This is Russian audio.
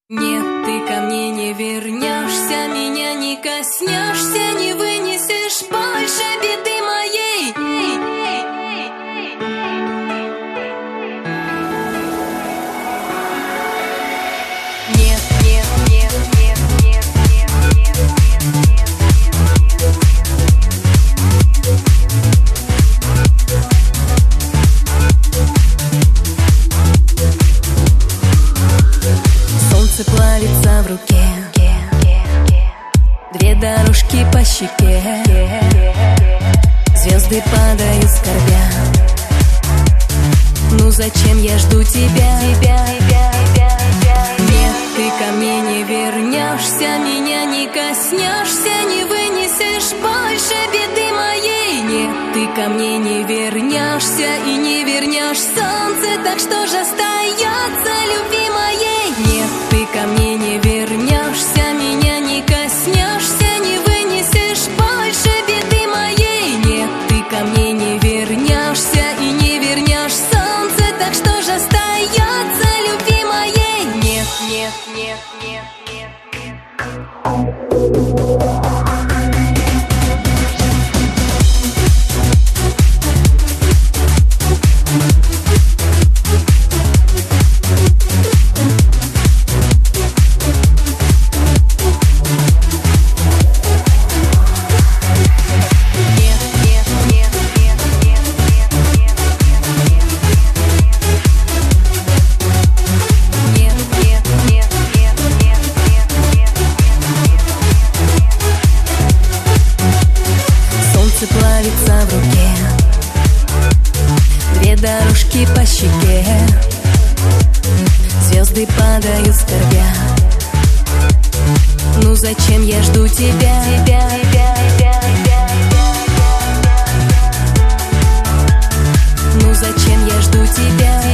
Нет, ты ко мне не вернешься, меня не коснешься, не вынесешь больше беды моей. Нет, нет, нет, нет, нет, нет, нет, нет, солнце плавится в руке, две дорожки по щеке, звезды падают скорбя. Ну зачем я жду тебя? Нет, ты ко мне не вернешься, меня не коснешься, не вынесешь больше беды моей. Нет, ты ко мне не вернешься и не вернешь солнце, так что же остается любви моей? Нет, ты ко мне не вернешься, меня не коснешься, не вынесешь больше беды моей. Нет, ты ко мне не вернешься и не вернешь солнце, так что же остается любви моей? Нет, нет, нет, нет, нет, нет. Солнце плавится в руке, две дорожки по щеке, звезды падают скорбя. Ну зачем я жду тебя? Ну зачем я жду тебя?